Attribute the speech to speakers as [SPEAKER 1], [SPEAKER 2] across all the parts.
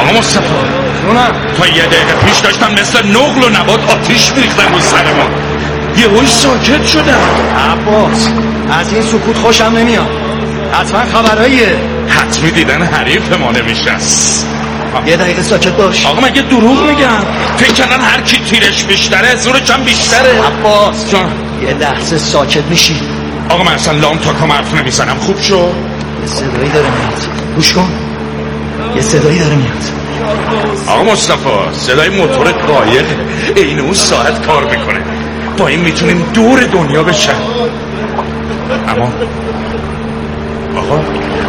[SPEAKER 1] آقا مصطفی تا یه دقیقه پیش داشتم مثل نقل و نبات آتیش میریختم رو سرمون، یهویی ساکت شدم.
[SPEAKER 2] عباس از این سکوت خوشم نمیاد، حتما خبراییه.
[SPEAKER 1] حتمی دیدن حریف ما نمیشست.
[SPEAKER 2] یه دقیقه ساکت باش.
[SPEAKER 1] آقا مگه دروغ میگم؟ فکر کردن هر کی تیرش بیشتره زورش هم بیشتره.
[SPEAKER 2] عباس جان یه لحظه ساکت میشی؟
[SPEAKER 1] آقا من اصلا لام تا کام حرف نمیزنم. خوب شد؟
[SPEAKER 2] یه صدایی داره میاد، گوش کن. یه صدایی داره میاد.
[SPEAKER 1] آقا مصطفی صدای موتور قایق این اون ساعت کار میکنه، با این میتونیم دور دنیا بشن. اما آقا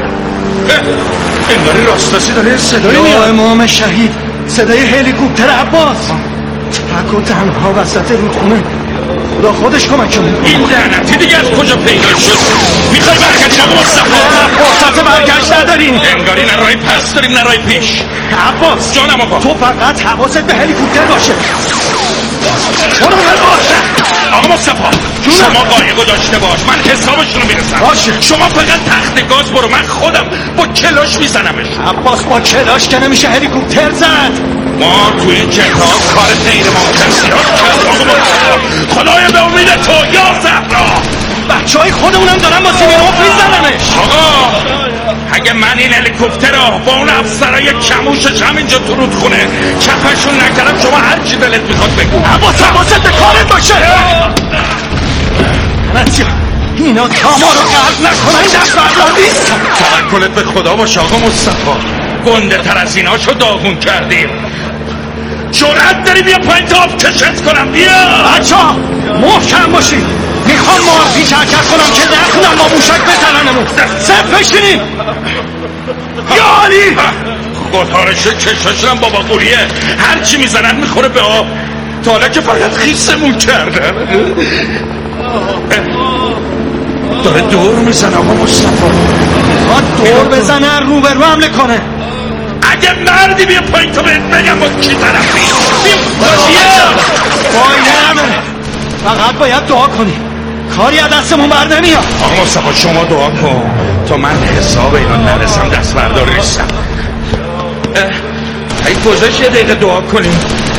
[SPEAKER 1] انگاری راستاسی داره صدایی میاد.
[SPEAKER 2] امام شهید، صدای هلیکوپتر عباس. تک و تنها وسط رودخونه، خدا خودش کمکمون.
[SPEAKER 1] این لعنتی دیگه از کجا پیدا شد؟ میخوای برگردیم آقا مصطفی؟
[SPEAKER 2] فرصت برگشت نداریم.
[SPEAKER 1] انگاری نه راه پس داریم نه راه پیش.
[SPEAKER 2] عباس
[SPEAKER 1] جانم آقا.
[SPEAKER 2] تو فقط حواست به هلیکوپتر باشه.
[SPEAKER 1] آقا مصطفی شما قایقو داشته باش، من حسابشونو میرسم.
[SPEAKER 2] باشه.
[SPEAKER 1] شما فقط تخت گاز برو، من خودم با کلاش میزنمش.
[SPEAKER 2] عباس با کلاش که نمیشه هلیکوپتر زد.
[SPEAKER 1] ما توی این کتاب کار غیر ممکن زیاد کرد. آقا مصطفی خدایا به امید تو یا زهرا.
[SPEAKER 2] بچهای خودمونم دارن با سیمینوف میزننش.
[SPEAKER 1] آقا اگه من این هلیکوپترها با اون افسرای کموشش همینجا تو رودخونه کفشون نکردم، شما هر چی دلت میخواد بگو.
[SPEAKER 2] عباس حواست به کارت باشه. نتیا اینا کاما رو قرض نکنن، دست بردار نیست.
[SPEAKER 1] توکلت به خدا باشه آقا مصطفی، گنده تر از ایناشو داغون کردیم. جرأت داری بیا پایین تا آب کشت کنم؟ بیا
[SPEAKER 2] بچه ها محکم باشید، میخوام معافی حرکت کنم که نخونم با موشک بزننمون. صف بشینیم. یا علی
[SPEAKER 1] گتارش کشاشونم بابا قوریه، هرچی میزنن میخوره به آب. تا حالا که فقط خیسمون کردن. داره دور میزن آقا مصطفی.
[SPEAKER 2] میخواد دور بزنن رو به رو حمله کنه.
[SPEAKER 1] اگه مردی بیا پایین تو بهت بگم با کی طرفی.
[SPEAKER 2] فایده نداره، فقط باید دعا کنی، کاری از دستمون بر نمیاد.
[SPEAKER 1] آقا مصطفی شما دعا کن تا من حساب اینا نرسم دست بردار نیستم. ای گذاشت یه دقیقه دعا کنیم.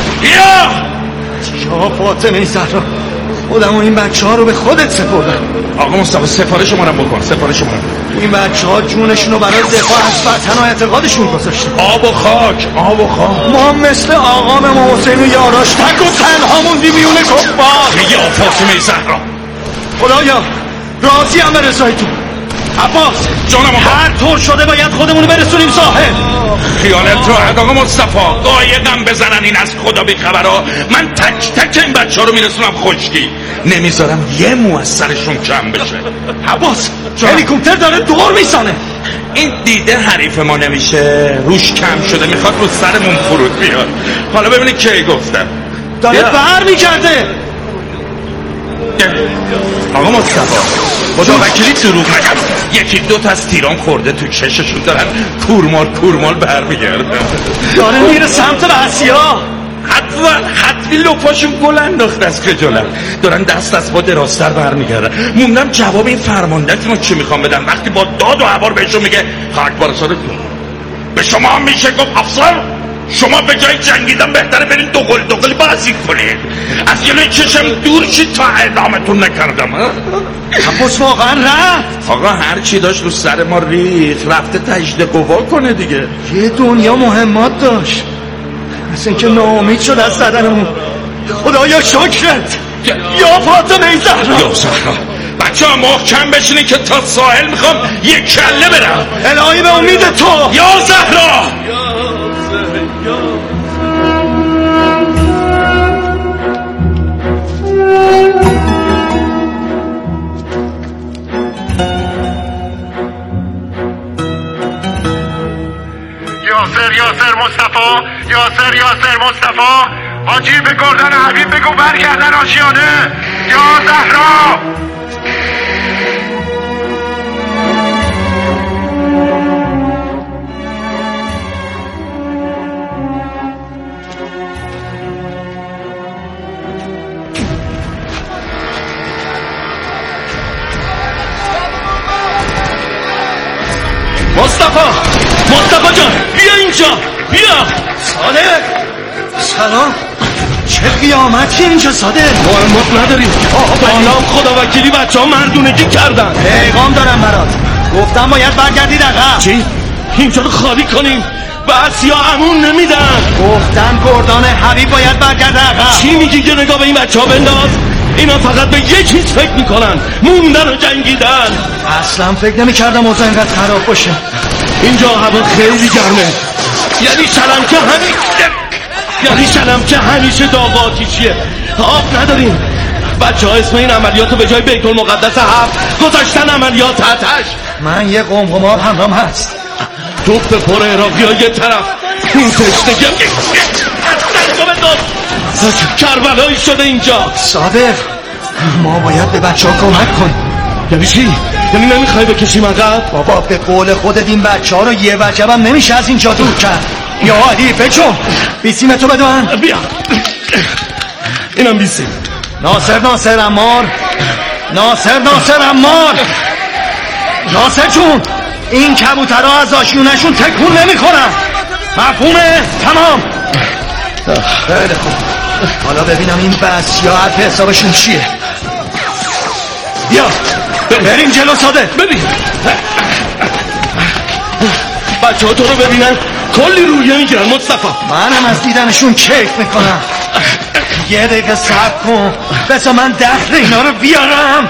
[SPEAKER 2] یا فاطمه زهرا، خودم و این بچه ها رو به خودت سپردم.
[SPEAKER 1] آقا مصطفی سفارش ما رو بکن، سفارش ما رو.
[SPEAKER 2] این بچه ها جونشون رو برای دفاع از وطن و اعتقادشون گذاشتن.
[SPEAKER 1] آب و خاک، آب و خاک.
[SPEAKER 2] ما مثل آقام امام حسین و یاراش تک و تنها موندیم میونه کفار.
[SPEAKER 1] میگه فاطمه زهرا.
[SPEAKER 2] خدایا راضی هم به رضایتون. عباس
[SPEAKER 1] جانم آقا،
[SPEAKER 2] هر طور شده باید خودمونو برسونیم ساحل.
[SPEAKER 1] خیالت راحت آقا مصطفی، قایقم بزنن این از خدا بیخبرها، من تک تک این بچه ها رو میرسونم خشکی، نمیذارم یه مو از سرشون کم بشه.
[SPEAKER 2] عباس هلیکوپتر داره دور میزنه.
[SPEAKER 1] این دیده حریف ما نمیشه، روش کم شده، میخواد رو سرمون فرود بیاد. حالا ببینید کی گفتم
[SPEAKER 2] داره بر میکرده.
[SPEAKER 1] آقا مصطفی خدا وکیلی دروغ نگم، یکی دو تا از تیران خورده تو چششون، دارن کورمال برمیگردن.
[SPEAKER 2] داره میره سمت وحسیا.
[SPEAKER 1] حتمی لپاشون گل انداخت از خجالت، دارن دست از با دراستر برمیگردن. موندم جواب این فرماندهتون رو چی میخوام بدن وقتی با داد و عبار بهشون میگه خاک بار سرتون. به شما هم میشه گفت افسر شما به جای جنگیدن بهتره برین دوقل بازی کنید، از جلوی چشم دور شید تا اعدامتون نکردم.
[SPEAKER 2] عباس واقعا رفت.
[SPEAKER 1] آقا هر چی داشت رو سر ما ریخ، رفته تجدید قوا کنه دیگه.
[SPEAKER 2] یه دنیا مهمات داشت، مثل اینکه ناامید شد از زدنمون. خدایا شکرت یا فاطمه زهرا.
[SPEAKER 1] یا زهرا بچه ها محکم بشینی که تا ساحل میخوام یک کله برم.
[SPEAKER 2] الهی به امید تو
[SPEAKER 1] یا زهرا.
[SPEAKER 3] یاسر مصطفی حاجی به گردن حبیب بگو برگردن آشیانه. یا زهرا
[SPEAKER 2] مصطفی جان بیا اینجا.
[SPEAKER 1] بیا.
[SPEAKER 2] صادق سلام. چه قیامتی اینجا صادق؟
[SPEAKER 1] مهمت نداری. سلام. خدا وکیلی بچه ها مردونگی کردن.
[SPEAKER 2] پیغام دارم برات. گفتم باید برگردید عقب.
[SPEAKER 1] چی؟ اینجا رو خالی کنیم. بس یا امون نمیدن.
[SPEAKER 2] گفتن گردان حبیب باید برگرده عقب.
[SPEAKER 1] چی میگی که نگاه به این بچه ها بنداز؟ اینا فقط به یه چیز فکر میکنن، موندن و جنگیدن.
[SPEAKER 2] اصلا فکر نمیکردم اوضاع اینقدر خراب باشه.
[SPEAKER 1] اینجا هوا خیلی گرمه. یعنی شلم که همیشه داغ آتیشیه. آب نداریم. بچه ها اسم این عملیات رو به جای بیت المقدس 7 گذاشتن عملیات آتش.
[SPEAKER 2] من یه قمقم آب همرام هست.
[SPEAKER 1] توپ پر عراقی ها یه طرف، این تشنگی کربلایی شده اینجا.
[SPEAKER 2] صادق ما باید به بچه ها کمک کنیم.
[SPEAKER 1] یعنی چی؟ یعنی نمیخوای بکشیم عقب؟
[SPEAKER 2] بابا به قول خودت این بچه ها رو یه وجبم نمیشه از اینجا دور کرد. یا علی بچو بیسیم تو بده من.
[SPEAKER 1] بیا اینم بیسیم.
[SPEAKER 2] ناصر عمار. ناصر جون این کبوترها از آشیونشون تکون نمیخورن. مفهومه؟ تمام. خیلی خوب. حالا ببینم این بس یا حرف حسابشون چیه. بیا بریم جلو صادق.
[SPEAKER 1] ببین بچه ها تو رو ببینن کلی رویه میگیرن مصطفی.
[SPEAKER 2] منم از دیدنشون کیف میکنم. یه دقیقه صبر کن بسا من دخل اینا رو بیارم.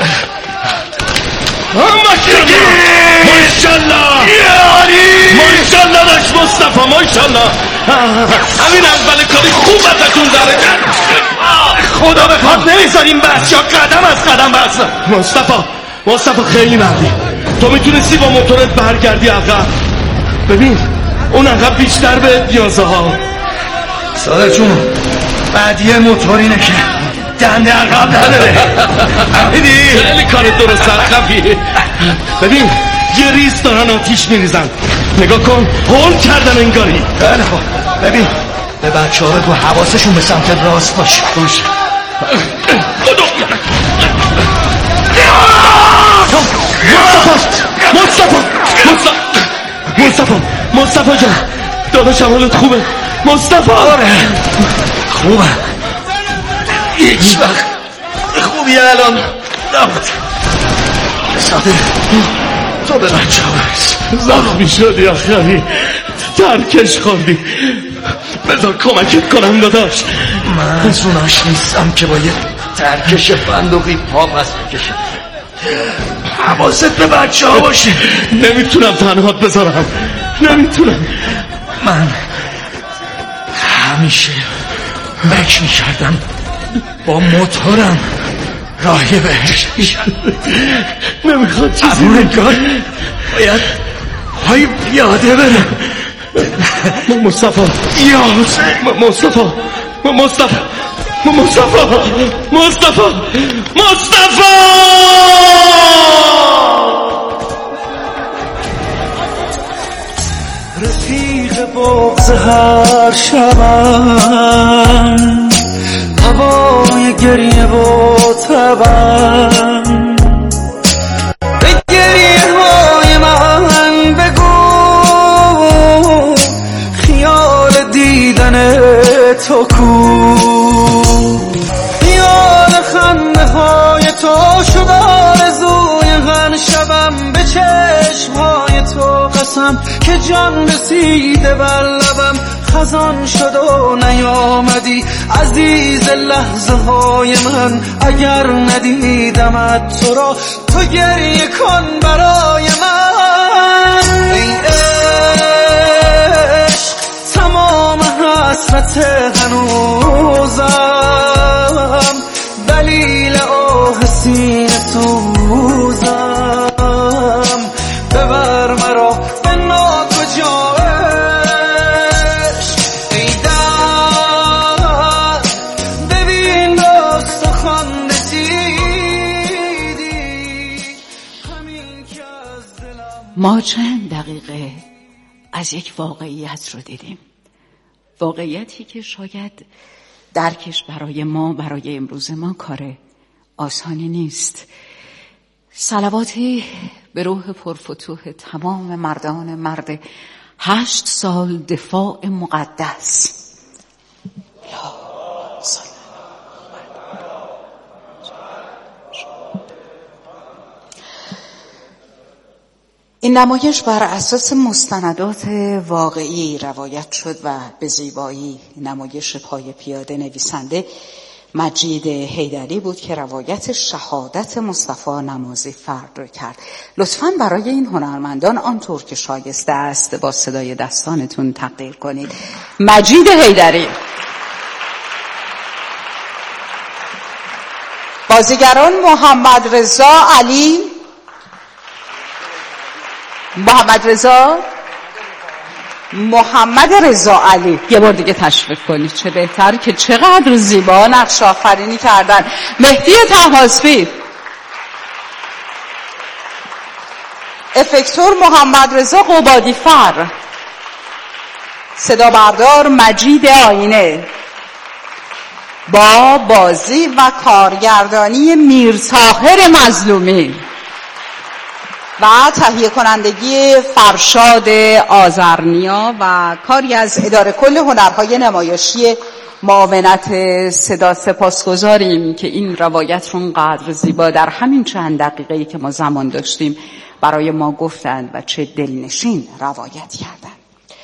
[SPEAKER 1] ماشالله ماشالله داشت مصطفی ماشالله. همین اول کاری خوب ازتون داره.
[SPEAKER 2] خدا بخواد نمیذاریم بس یا قدم از قدم بس.
[SPEAKER 1] مصطفی خیلی مردی. تو میتونستی با موتورت برگردی عقب. ببین اون عقب بیشتر به نیازه ها.
[SPEAKER 2] صادق جون بعدی موتور اینه که دنده عقب نداره.
[SPEAKER 1] خیلی کار درست عقبی. ببین یه ریز دارن آتیش میریزن. نگاه کن هول کردن انگاری.
[SPEAKER 2] خیلی خوب ببین به بچه ها بگو حواسشون به سمت راست باشه.
[SPEAKER 1] مصطفی جان داداشم حالت خوبه؟ مصطفی
[SPEAKER 2] آره خوبه. هیچ وقت خوبیه الان نبود. صادق تو به بچه ها برس.
[SPEAKER 1] زخمی شدی آخری ترکش خوردی. بذار کمکت کنم داداش.
[SPEAKER 2] من از اوناش نیستم که با یه ترکش بندقی پا پس بکشم. حواست به بچه ها باشه.
[SPEAKER 1] نمیتونم تنهات بذارم. نمیتونم.
[SPEAKER 2] من همیشه فکر میکردم با موتورم راهی بهش میشم.
[SPEAKER 1] نمیخواد چیزی
[SPEAKER 2] انگار باید پای پیاده برم.
[SPEAKER 1] مصطفی
[SPEAKER 2] یا حسین
[SPEAKER 1] مصطفی
[SPEAKER 4] رفیق بغض هر شبم هوای گریه و تبم به گریه های من بگو خیال دیدن تو کو. خیال خنده های تو شد آرزوی هر شبم به چشم های تو قسم که جان رسیده بر لبم خزان شد و نیامدی عزیز لحظه های من. اگر ندیدمت تو را تو گریه کن برای من. ای عشق تمام حسرت هنوزم دلیل آه سینه سوزم. ببر مرا به ناکجا عشق ای در ببین دست خوانده دیدی همین که از دلم.
[SPEAKER 5] ما چند دقیقه از یک واقعیت رو دیدیم. واقعیتی که شاید درکش برای امروز ما کار آسانی نیست. صلواتی به روح پرفتوح تمام مردان مرد 8 سال دفاع مقدس. این نمایش بر اساس مستندات واقعی روایت شد و به زیبایی نمایش پای پیاده نویسنده مجید حیدری بود که روایت شهادت مصطفی نمازی فرد رو کرد. لطفاً برای این هنرمندان آنطور که شایسته است با صدای دستانتون تقدیر کنید. مجید حیدری. بازیگران محمد رضا علی، محمد رضا علی. یه بار دیگه تشویق کنید، چه بهتر که چقدر زیبا نقش آفرینی کردن. مهدی طهاسبی. افکتور محمد رضا قبادی فر. صدا بردار مجید آینه. با بازی و کارگردانی میرطاهر مظلومی و تهیه کنندگی فرشاد آذرنیا و کاری از اداره کل هنرهای نمایشی معاونت صدا. سپاسگزاریم که این روایت رو اونقدر زیبا در همین چند دقیقه‌ای که ما زمان داشتیم برای ما گفتند و چه دلنشین روایت کردند.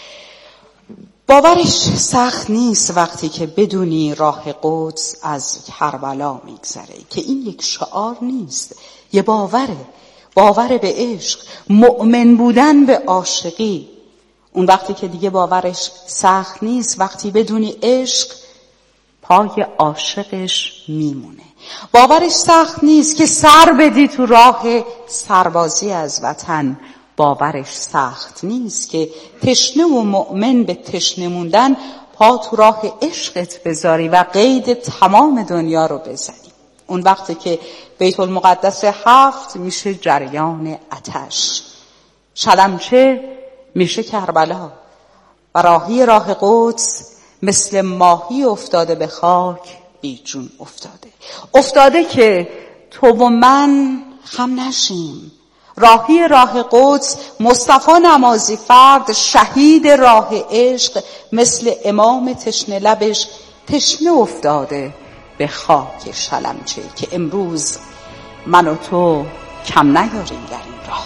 [SPEAKER 5] باورش سخت نیست وقتی که بدونی راه قدس از کربلا میگذره، که این یک شعار نیست، یه باور به عشق، مؤمن بودن به عاشقی. اون وقتی که دیگه باورش سخت نیست وقتی بدونی عشق پای عاشقش میمونه. باورش سخت نیست که سر بدی تو راه سربازی از وطن. باورش سخت نیست که تشنه و مؤمن به تشنه موندن پا تو راه عشقت بذاری و قید تمام دنیا رو بزنی. اون وقتی که بیت المقدس 7 میشه جریان آتش، شلمچه میشه کربلا و راهی راه قدس مثل ماهی افتاده به خاک بی جون افتاده که تو و من خم نشیم. راهی راه قدس مصطفی نمازی فرد، شهید راه عشق، مثل امام تشنه لبش تشنه افتاده به خاک شلمچه، که امروز من و تو کم نیاریم در این راه.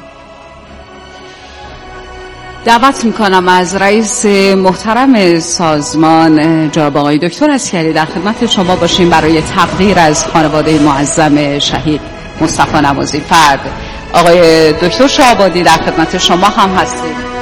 [SPEAKER 5] دعوت میکنم از رئیس محترم سازمان جناب آقای دکتر عسکری در خدمت شما باشیم برای تقدیر از خانواده معظم شهید مصطفی نمازی فرد. آقای دکتر شعبادی در خدمت شما هم هستید.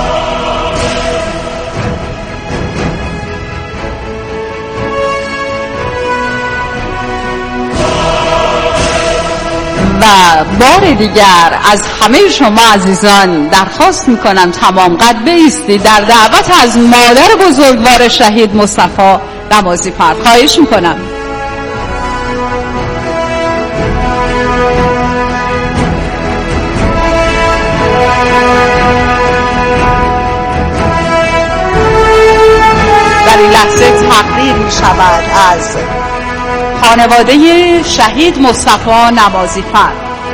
[SPEAKER 5] و بار دیگر از همه شما عزیزان درخواست میکنم تمام قد بایستید در دعوت از مادر بزرگوار شهید مصطفی نمازی فرد. خواهش میکنم. در این لحظه تقدیر میشود از خانواده شهید مصطفی نمازی فرد.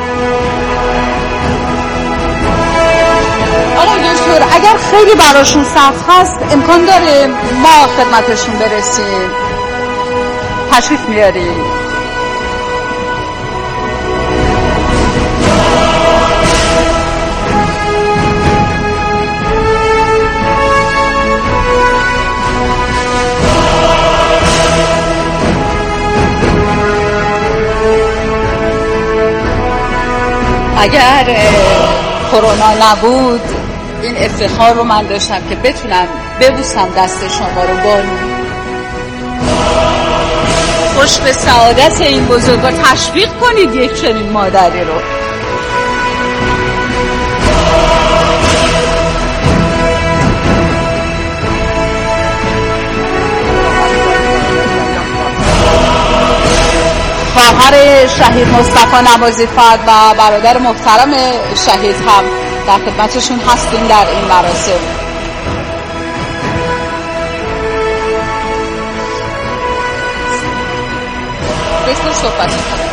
[SPEAKER 5] آقای دکتر اگر خیلی براشون سخت هست امکان داره ما خدمتشون برسیم؟ تشریف میاریم؟ اگر کرونا نبود این افتخار رو من داشتم که بتونم ببوسم دست شما رو. بانو خوش به سعادت این بزرگوار. تشویق کنید یک چنین مادری رو. خواهر شهید مصطفی نمازی فرد و برادر محترم شهید هم در خدمتشون هستیم در این مراسم. دکتر صحبت کنید.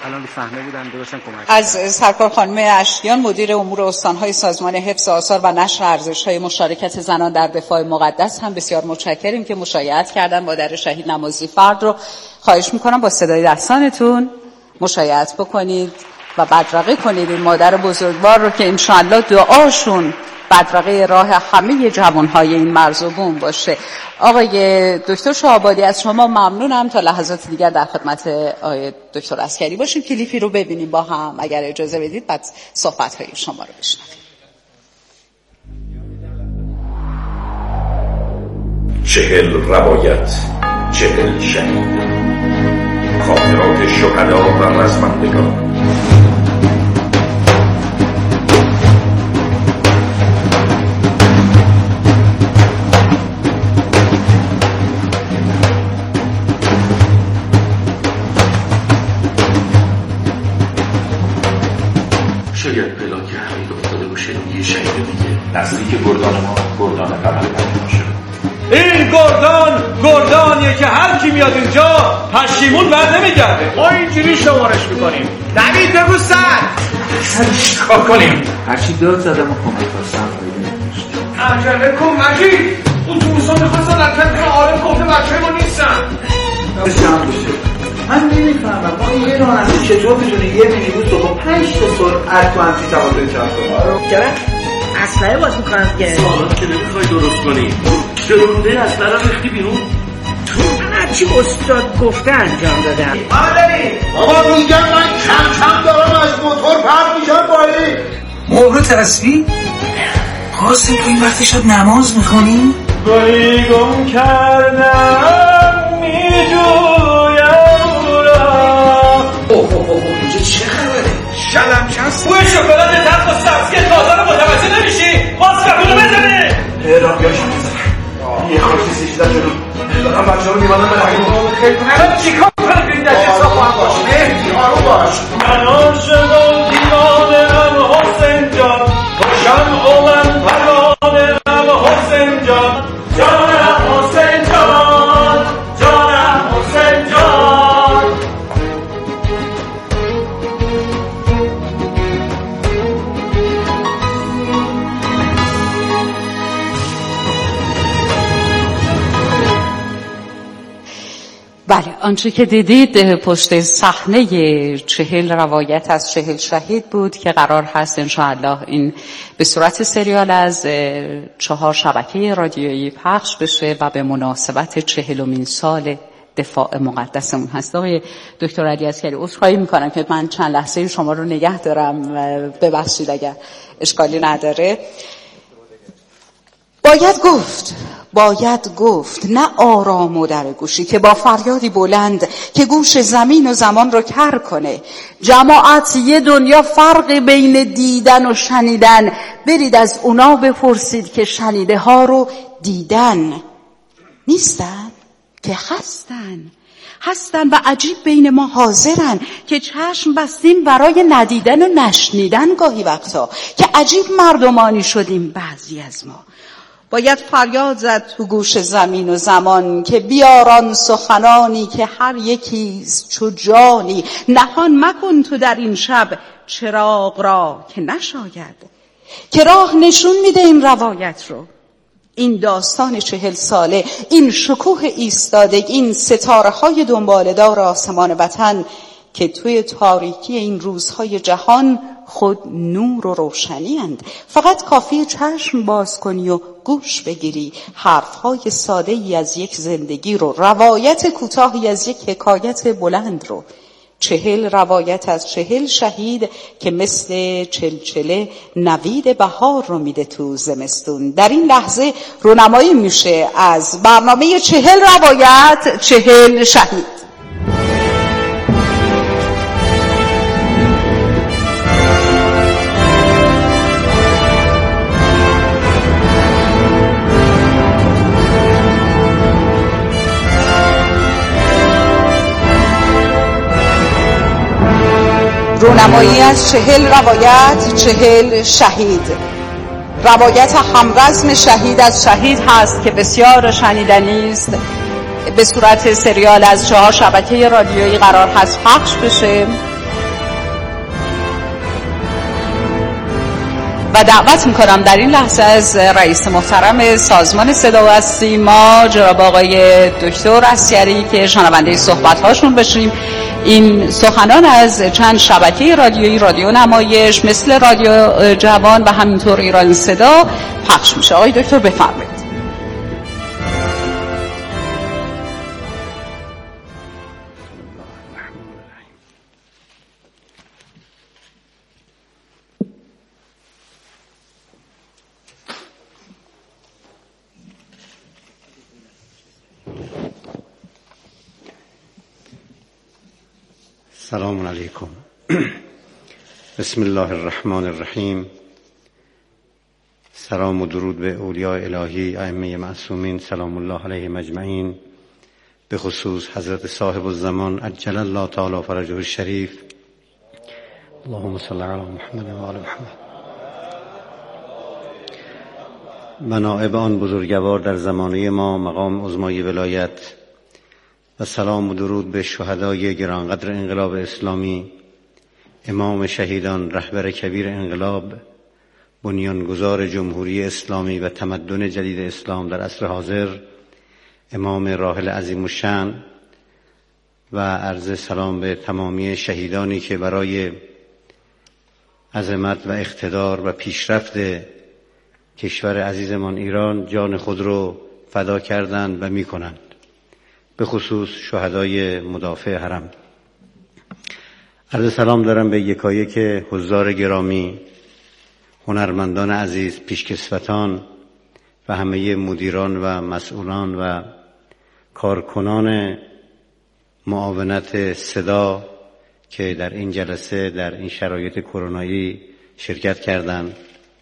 [SPEAKER 6] الان رو صحنه بودن درستن کمک.
[SPEAKER 5] از سرکار خانم اشکیان مدیر امور استان‌های سازمان حفظ آثار و نشر ارزش‌های مشارکت زنان در دفاع مقدس هم بسیار متشکریم که مشایعت کردن. مادر شهید نمازی فرد رو خواهش می‌کنم با صدای دستانتون مشایعت بکنید و بدرقه کنید این مادر بزرگوار رو که انشاءالله دعاشون بدرقه راه همه جوانهای این مرز و بوم باشه. آقای دکتر شاهآبادی از شما ممنونم. تا لحظات دیگر در خدمت آقای دکتر عسکری باشیم. کلیپی رو ببینیم با هم اگر اجازه بدید، بعد صحبت‌های شما رو بشنویم.
[SPEAKER 1] 40 روایت، 40 شهید، خاطرات شهدا و رزمندگان. شاید پلاک حمید افتاده باشه یه شهید دیگه نزدیک گردان ما، گردان قبل پنجم شد.
[SPEAKER 7] این گردانیه که هر کی میاد اینجا پشیمون بر نمیگرده.
[SPEAKER 6] ما اینجوری شمارش میکنیم. نوید بگو سر
[SPEAKER 7] چیکار کنیم؟
[SPEAKER 6] هرچی داد زدم و کمک خواستم فایده نداشت.
[SPEAKER 7] عجله کن مجید، اتوبوسا میخواستن رفتن که عالم گفته بچه ما نیستن.
[SPEAKER 6] جمع بشه. من نمیفهمم ما یه راننده چطور میتونه یه مینیبوس رو با 5 تا سرعت تو همچین تقاطع جمع کنه؟ چرا؟ اسلحه باز میکنم که
[SPEAKER 7] سوالات که نمیخوای درست کنی. جلومونده اسلحه رو ریختی بیرون.
[SPEAKER 6] من هرچی استاد گفته انجام دادم.
[SPEAKER 2] بابا میگم من کم دارم از موتور پرد میشم پایین.
[SPEAKER 4] مهر تسبیح؟ قاسم تو این وقتی شد نماز میخونی؟
[SPEAKER 7] گلی گم کردم میجویم
[SPEAKER 4] اینجا چه خبره؟
[SPEAKER 7] شلم چست بوی شکلات تلخ و سبز که تازه رو متوجه نمیشی. باز کبونو بزنه.
[SPEAKER 2] راهیاشو میزنه. یه خوشی سیشیدن جلو دارم بچه ها رو میبانم به رحیم.
[SPEAKER 7] الان چی کار کنم که این دسته صاف هم باش؟
[SPEAKER 2] مهدی آروم باش.
[SPEAKER 7] من عاشق دیوانه‌ام حسین جان، تو شمع من پروانه‌ام حسین جان. جانم حسین جان، جانم حسین جان.
[SPEAKER 5] بله، آنچه که دیدید پشت صحنه 40 روایت از 40 شهید بود که قرار هست انشاءالله این به صورت سریال از 4 شبکه رادیویی پخش بشه و به مناسبت 40مین سال دفاع مقدسمون هست. آقای دکتر علی عسکری، عذرخواهی میکنم که من چند لحظه شما رو نگه دارم، ببخشید اگر اشکالی نداره. باید گفت نه آرام و در گوشی که با فریادی بلند که گوش زمین و زمان رو کر کنه. جماعت یه دنیا فرق بین دیدن و شنیدن، برید از اونا بپرسید که شنیده ها رو دیدن نیستن که هستن و عجیب بین ما حاضرن که چشم بستیم برای ندیدن و نشنیدن گاهی وقتا، که عجیب مردمانی شدیم بعضی از ما. باید فریاد زد تو گوش زمین و زمان که بیاران سخنانی که هر یکیست چو جانی. نهان مکن تو در این شب چراغ را که نشاید، که راه نشون میده این روایت رو. این داستان 40 ساله، این شکوه ایستادگی، این ستاره های دنباله‌دار آسمان وطن که توی تاریکی این روزهای جهان خود نور و روشنی اند. فقط کافیه چشم باز کنی و گوش بگیری حرفهای ساده ای از یک زندگی رو، روایت کوتاهی از یک حکایت بلند رو. 40 روایت از 40 شهید که مثل چلچله نوید بهار رو میده تو زمستون. در این لحظه رونمایی میشه از برنامه 40 روایت 40 شهید. رونمایی از 40 روایت 40 شهید. روایت همرزم شهید از شهید هست که بسیار شنیدنی است. به صورت سریال از 4 شبکه رادیویی قرار هست پخش بشه. و دعوت میکنم در این لحظه از رئیس محترم سازمان صدا و سیما جناب آقای دکتر اسیری که شنونده صحبت‌هاشون بشیم. این سخنان از چند شبکه رادیویی، رادیو نمایش مثل رادیو جوان و همینطور ایران صدا پخش میشه. آقای دکتر بفرمایید.
[SPEAKER 8] سلام علیکم. بسم الله الرحمن الرحیم. سلام و درود به اولیاء الهی ائمه معصومین سلام الله علیهم اجمعین، به خصوص حضرت صاحب الزمان عجل الله تعالی فرجه الشریف. اللهم صل علی محمد و آل محمد. منائب آن بزرگوار در زمانه ما مقام عظمای ولایت و سلام و درود به شهدای گرانقدر انقلاب اسلامی، امام شهیدان، رهبر کبیر انقلاب، بنیانگذار جمهوری اسلامی و تمدن جدید اسلام در عصر حاضر، امام راحل عظیم الشأن، و عرض سلام به تمامی شهیدانی که برای عظمت و اقتدار و پیشرفت کشور عزیزمان ایران جان خود رو فدا کردند و می‌کنند، به خصوص شهدای مدافع حرم. عرض سلام دارم به یکایک حضار گرامی، هنرمندان عزیز، پیشکسوتان و همه مدیران و مسئولان و کارکنان معاونت صدا که در این جلسه در این شرایط کرونایی شرکت کردند،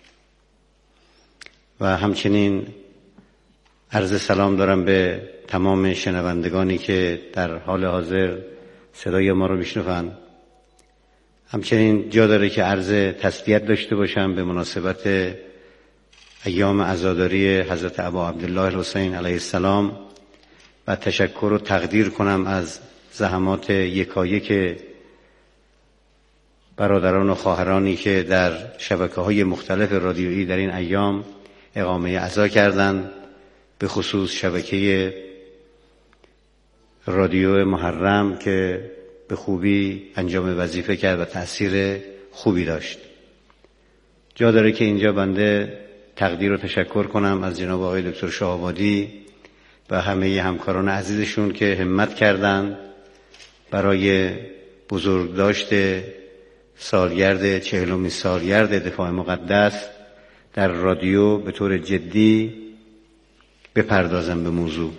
[SPEAKER 8] و همچنین عرض سلام دارم به تمام شنوندگانی که در حال حاضر صدای ما رو میشنوند. همچنین جا داره که عرض تسلیت داشته باشم به مناسبت ایام عزاداری حضرت ابا عبدالله الحسین علیه السلام و تشکر و تقدیر کنم از زحمات یکایک برادران و خواهرانی که در شبکه‌های مختلف رادیویی در این ایام اقامه عزا کردند، به خصوص شبکه رادیو محرم که به خوبی انجام وظیفه کرد و تأثیر خوبی داشت. جا داره که اینجا بنده تقدیر و تشکر کنم از جناب آقای دکتر شاه‌آبادی و همه همکاران عزیزشون که همت کردند برای بزرگداشت سالگرد 40مین سالگرد دفاع مقدس در رادیو به طور جدی بپردازم به موضوع.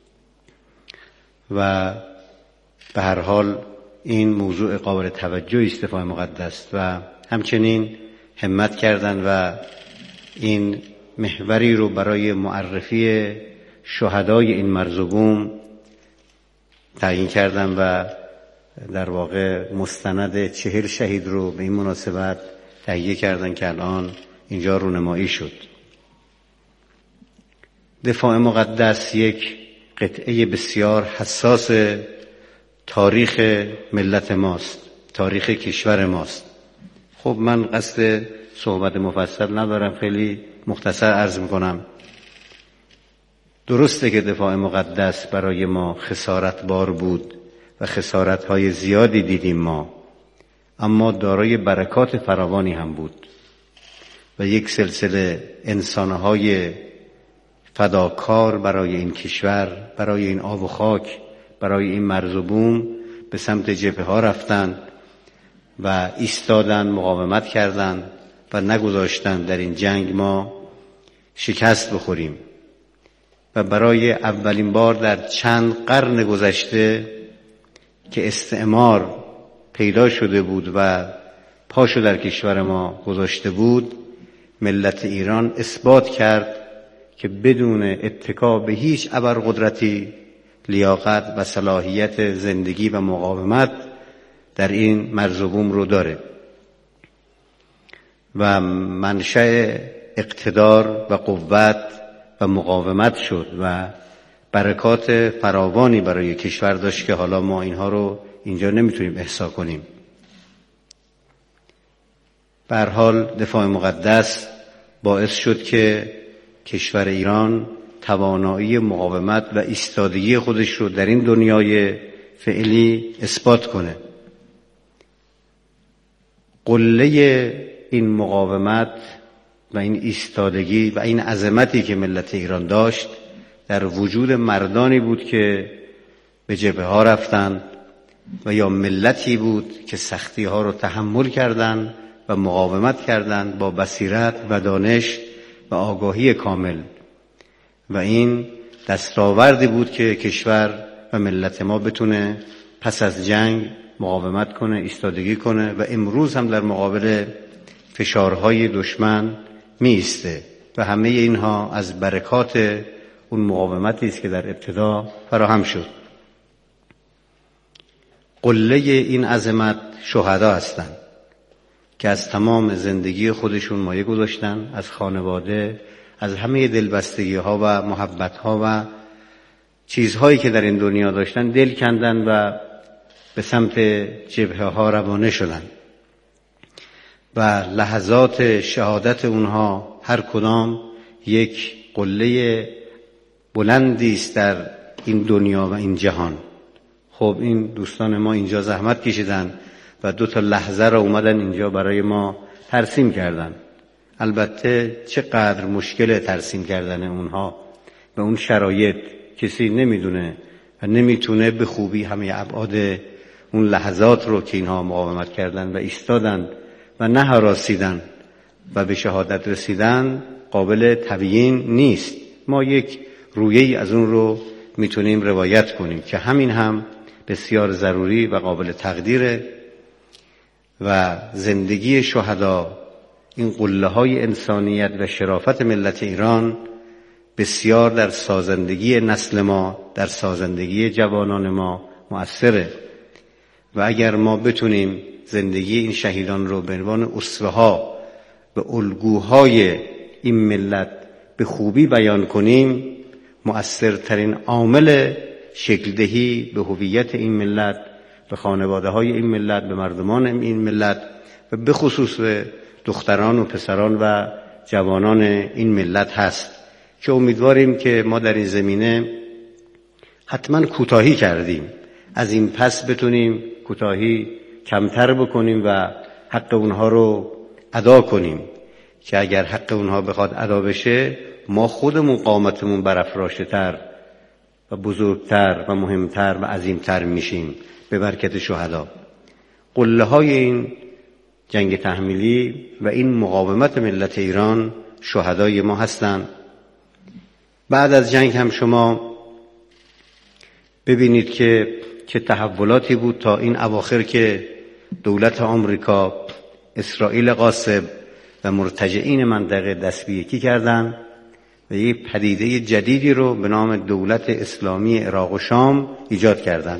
[SPEAKER 8] و به هر حال این موضوع قابل توجهی است، دفاع مقدس، و همچنین همت کردند و این محوری رو برای معرفی شهدای این مرز و بوم تعیین کردن و در واقع مستند 40 شهید رو به این مناسبت تهیه کردن که الان اینجا رونمایی شد. دفاع مقدس یک قطعه بسیار حساس تاریخ ملت ماست، تاریخ کشور ماست. خب من قصد صحبت مفصل ندارم، خیلی مختصر عرض میکنم. درسته که دفاع مقدس برای ما خسارتبار بود و خسارت‌های زیادی دیدیم ما، اما دارای برکات فراوانی هم بود و یک سلسله انسان‌های فداکار برای این کشور، برای این آب و خاک، برای این مرز و بوم به سمت جبهه‌ها رفتند و ایستادن، مقاومت کردند و نگذاشتند در این جنگ ما شکست بخوریم. و برای اولین بار در چند قرن گذشته که استعمار پیدا شده بود و پاشو در کشور ما گذاشته بود، ملت ایران اثبات کرد که بدون اتکا به هیچ ابرقدرتی لیاقت و صلاحیت زندگی و مقاومت در این مرز و بوم رو داره و منشأ اقتدار و قوت و مقاومت شد و برکات فراوانی برای کشور داشت که حالا ما اینها رو اینجا نمیتونیم احصا کنیم. به هر حال دفاع مقدس باعث شد که کشور ایران توانایی مقاومت و ایستادگی خودش رو در این دنیای فعلی اثبات کنه. قله این مقاومت و این ایستادگی و این عظمتی که ملت ایران داشت در وجود مردانی بود که به جبهه ها رفتند و یا ملتی بود که سختی ها رو تحمل کردند و مقاومت کردند با بصیرت و دانش و آگاهی کامل، و این دستاوردی بود که کشور و ملت ما بتونه پس از جنگ مقاومت کنه، ایستادگی کنه و امروز هم در مقابل فشارهای دشمن می ایسته و همه اینها از برکات اون مقاومتی است که در ابتدا فراهم شد. قله این عظمت شهدا هستند که از تمام زندگی خودشون مایه گذاشتن، از خانواده، از همه دلبستگی ها و محبت ها و چیزهایی که در این دنیا داشتن دل کندن و به سمت جبهه ها روانه شدن و لحظات شهادت اونها هر کدام یک قله بلندی است در این دنیا و این جهان. خب این دوستان ما اینجا زحمت کشیدن و 2 لحظه را اومدن اینجا برای ما ترسیم کردن. البته چقدر مشکل ترسیم کردن اونها و اون شرایط کسی نمیدونه و نمیتونه به خوبی همه ابعاد اون لحظات رو که اینها مقاومت کردن و ایستادن و نه هراسیدن و به شهادت رسیدن قابل تبیین نیست. ما یک رویه‌ای از اون رو میتونیم روایت کنیم که همین هم بسیار ضروری و قابل تقدیره و زندگی شهدا، این قله‌های انسانیت و شرافت ملت ایران بسیار در سازندگی نسل ما، در سازندگی جوانان ما مؤثره و اگر ما بتونیم زندگی این شهیدان رو به عنوان اسوه‌ها و الگوهای این ملت به خوبی بیان کنیم، مؤثرترین عامل شکلدهی به هویت این ملت، به خانواده‌های این ملت، به مردمان این ملت و به خصوص به دختران و پسران و جوانان این ملت هست که امیدواریم که ما در این زمینه حتما کوتاهی کردیم، از این پس بتونیم کوتاهی کمتر بکنیم و حق اونها رو ادا کنیم که اگر حق اونها بخواد ادا بشه ما خودمون قامتمون برافراشته‌تر و بزرگتر و مهمتر و عظیمتر میشیم به برکت شهدا. قله های این جنگ تحمیلی و این مقاومت ملت ایران شهدای ما هستند. بعد از جنگ هم شما ببینید که چه تحولاتی بود تا این اواخر که دولت آمریکا، اسرائیل غاصب و مرتجعین منطقه دست به یکی کردند و یک پدیده جدیدی رو به نام دولت اسلامی عراق و شام ایجاد کردند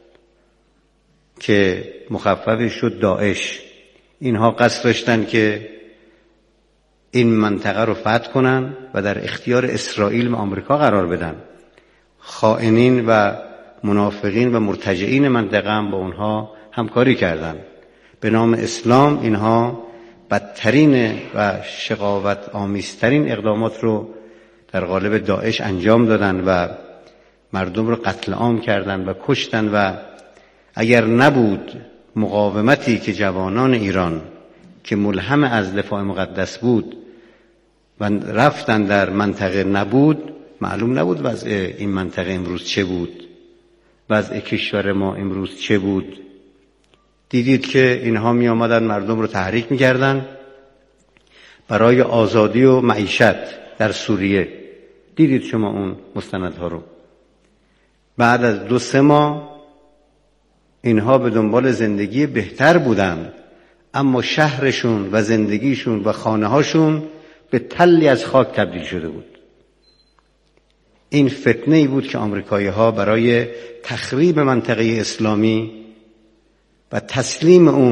[SPEAKER 8] که مخفف شد داعش. اینها قصد داشتن که این منطقه رو فتح کنن و در اختیار اسرائیل و آمریکا قرار بدن. خائنین و منافقین و مرتجعین منطقه هم با اونها همکاری کردند. به نام اسلام اینها بدترین و شقاوت آمیزترین اقدامات رو در قالب داعش انجام دادن و مردم رو قتل عام کردن و کشتن و اگر نبود مقاومتی که جوانان ایران که ملهم از دفاع مقدس بود و رفتن در منطقه نبود، معلوم نبود وضع این منطقه امروز چه بود، وضع کشور ما امروز چه بود. دیدید که اینها می آمدن مردم رو تحریک می کردن برای آزادی و معیشت در سوریه. دیدید شما اون مستندها رو. بعد از 2-3 ماه اینها به دنبال زندگی بهتر بودند، اما شهرشون و زندگیشون و خانه هاشون به تلی از خاک تبدیل شده بود. این فتنه‌ای بود که آمریکایی‌ها برای تخریب منطقه اسلامی و تسلیم اون